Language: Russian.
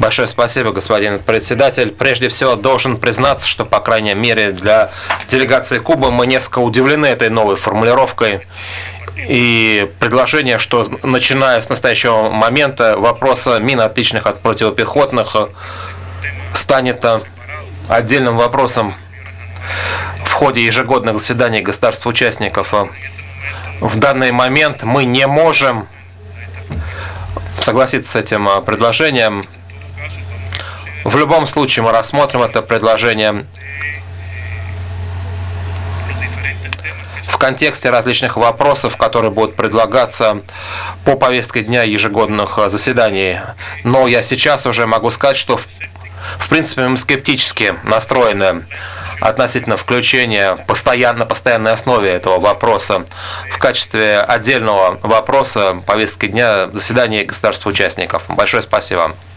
Большое спасибо, господин председатель. Прежде всего, должен признаться, что, по крайней мере, для делегации Кубы мы несколько удивлены этой новой формулировкой. И предложение, что начиная с настоящего момента вопрос мин, отличных от противопехотных, станет отдельным вопросом в ходе ежегодных заседаний государств-участников. В данный момент мы не можем согласиться с этим предложением. В любом случае мы рассмотрим это предложение в контексте различных вопросов, которые будут предлагаться по повестке дня ежегодных заседаний. Но я сейчас уже могу сказать, что в принципе мы скептически настроены относительно включения на постоянной основе этого вопроса в качестве отдельного вопроса повестки дня заседания государств-участников. Большое спасибо.